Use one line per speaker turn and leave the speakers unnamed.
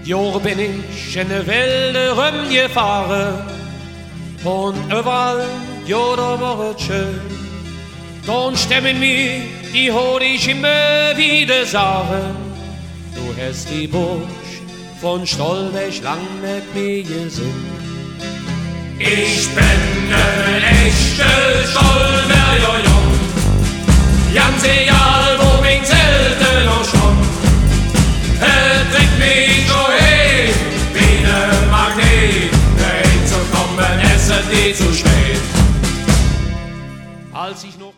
Jahre bin ich in der Wälder rumgefahren und überall, ja, da war es schön. Dann stemmen mir die Hode ich immer wieder sagen, du hast die Burg von Stolberg lang nicht mehr gesehen.
Ich bin ein echter Stolberger Jung, ganz egal wo mein Zelte noch stand. Trägt mich so hin, wie ne Magnet, dahin zu kommen, es ist nie zu spät.
Als ich noch